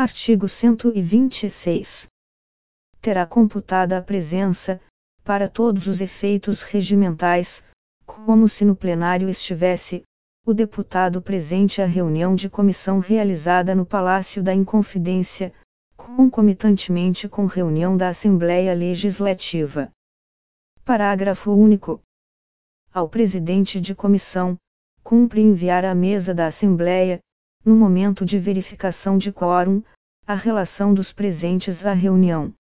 Artigo 126. Terá computada a presença, para todos os efeitos regimentais, como se no plenário estivesse, o deputado presente à reunião de comissão realizada no Palácio da Inconfidência, concomitantemente com reunião da Assembleia Legislativa. Parágrafo único. Ao presidente de comissão, cumpre enviar à mesa da Assembleia, no momento de verificação de quórum, a relação dos presentes à reunião.